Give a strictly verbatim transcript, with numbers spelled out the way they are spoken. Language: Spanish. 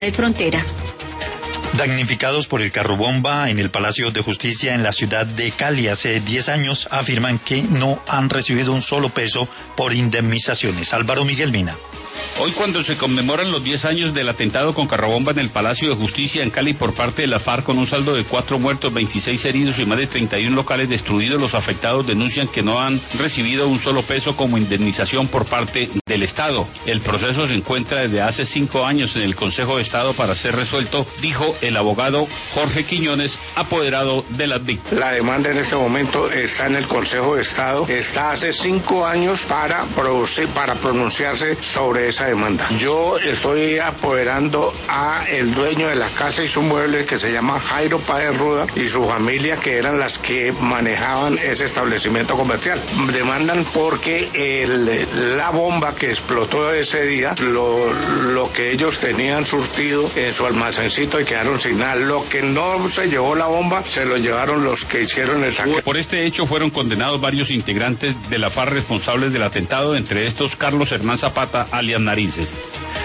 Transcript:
Frontera. Damnificados por el carro bomba en el Palacio de Justicia en la ciudad de Cali hace diez años afirman que no han recibido un solo peso por indemnizaciones. Álvaro Miguel Mina. Hoy, cuando se conmemoran los diez años del atentado con carrobomba en el Palacio de Justicia en Cali por parte de la FARC, con un saldo de cuatro muertos, veintiséis heridos y más de treinta y uno locales destruidos, los afectados denuncian que no han recibido un solo peso como indemnización por parte del Estado. El proceso se encuentra desde hace cinco años en el Consejo de Estado para ser resuelto, dijo el abogado Jorge Quiñones, apoderado de las víctimas. La demanda en este momento está en el Consejo de Estado, está hace cinco años para producir, para pronunciarse sobre esa demanda. Yo estoy apoderando a el dueño de la casa y su mueble, que se llama Jairo Páez Ruda, y su familia, que eran las que manejaban ese establecimiento comercial. Demandan porque el, la bomba que explotó ese día, lo, lo que ellos tenían surtido en su almacencito y quedaron sin nada. Lo que no se llevó la bomba, se lo llevaron los que hicieron el saqueo. Por este hecho fueron condenados varios integrantes de la FARC responsables del atentado, entre estos Carlos Hernán Zapata, alias Narices.